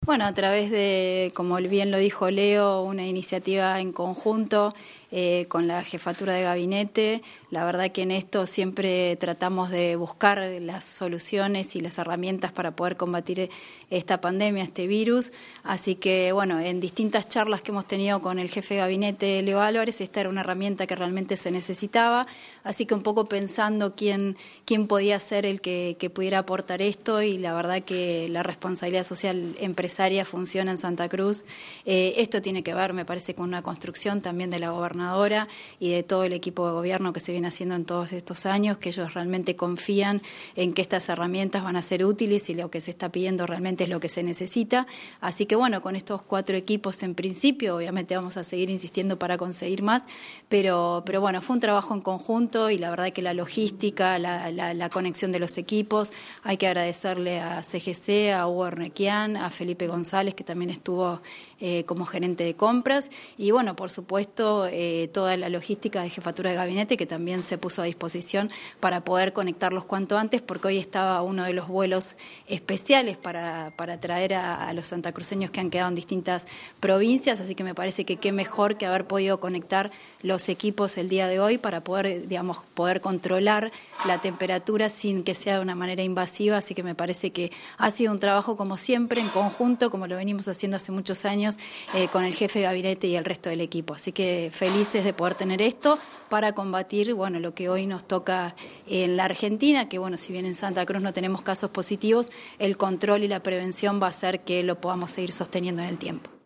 Bueno, a través de, como bien lo dijo Leo, una iniciativa en conjunto con la jefatura de gabinete. La verdad que en esto siempre tratamos de buscar las soluciones y las herramientas para poder combatir esta pandemia, este virus. Así que, bueno, en distintas charlas que hemos tenido con el jefe de gabinete, Leo Álvarez, esta era una herramienta que realmente se necesitaba. Así que un poco pensando quién podía ser el que pudiera aportar esto, y la verdad que la responsabilidad social empresaria funciona en Santa Cruz. Esto tiene que ver, me parece, con una construcción también de la gobernadora y de todo el equipo de gobierno que se viene haciendo en todos estos años, que ellos realmente confían en que estas herramientas van a ser útiles y lo que se está pidiendo realmente es lo que se necesita. Así que bueno, con estos 4 equipos en principio, obviamente vamos a seguir insistiendo para conseguir más, pero bueno, fue un trabajo en conjunto, y la verdad que la logística, la conexión de los equipos, hay que agradecerle a CGC, a Hugo Ernequian, a Felipe González, que también estuvo como gerente de compras, y bueno, por supuesto, toda la logística de jefatura de gabinete, que también se puso a disposición para poder conectarlos cuanto antes, porque hoy estaba uno de los vuelos especiales para traer a los santacruceños que han quedado en distintas provincias, así que me parece que qué mejor que haber podido conectar los equipos el día de hoy para poder, poder controlar la temperatura sin que sea de una manera invasiva. Así que me parece que ha sido un trabajo, como siempre, en conjunto, como lo venimos haciendo hace muchos años, con el jefe de gabinete y el resto del equipo. Así que felices de poder tener esto para combatir, bueno, lo que hoy nos toca en la Argentina, que bueno, si bien en Santa Cruz no tenemos casos positivos, el control y la prevención va a hacer que lo podamos seguir sosteniendo en el tiempo.